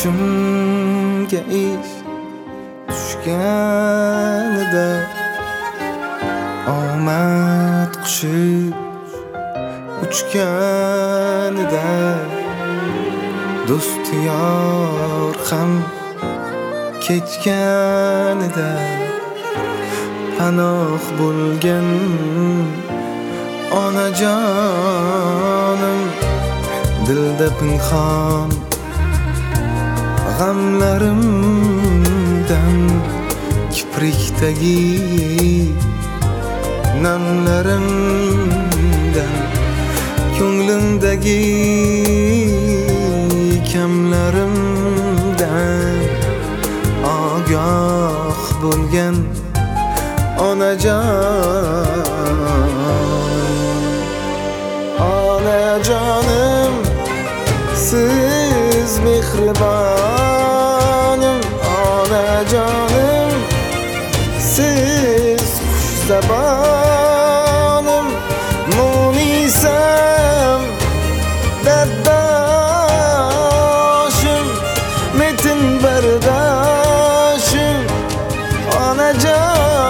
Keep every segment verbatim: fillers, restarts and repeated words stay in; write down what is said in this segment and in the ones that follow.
boshimga ish tushganida omad qushi uchganida do'st yor ham ketganida panoh bo'lgan onajonim dilda pinhon g'amlarimdan kiprikdagi namlarimdan ko'nglimdagi kamlarimdan ogoh bo'lgan onajonim onajonim siz mehribonim onajonim siz xushzabonim munisam dardoshim metin bardoshim onajonim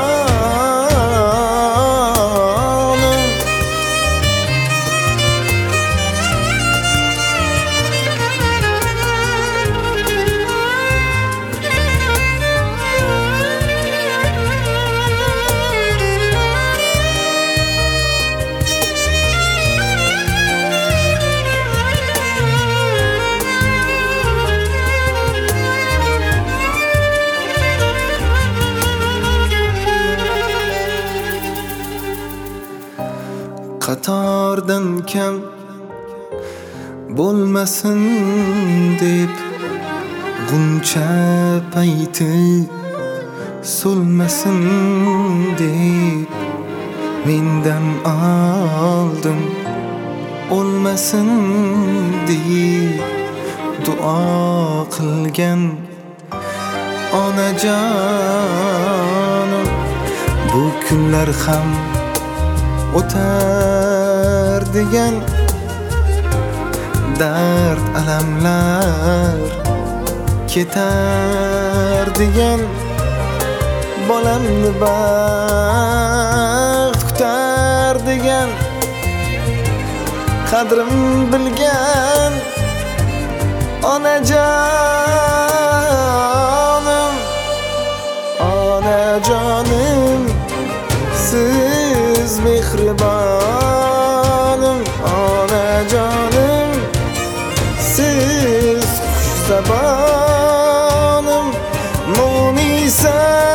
qatordan kam bo'lmasin deb g'uncha payti so'lmasin deb mendan oldin o'lmasin deb duo qilgan onajonim bu kunlar ham o'tar degan dard alamlar ketar degan bolamni baxt kutar degan qadrim bilgan onajonim onajonim siz mehribonim onajonim siz xushzabonim munisam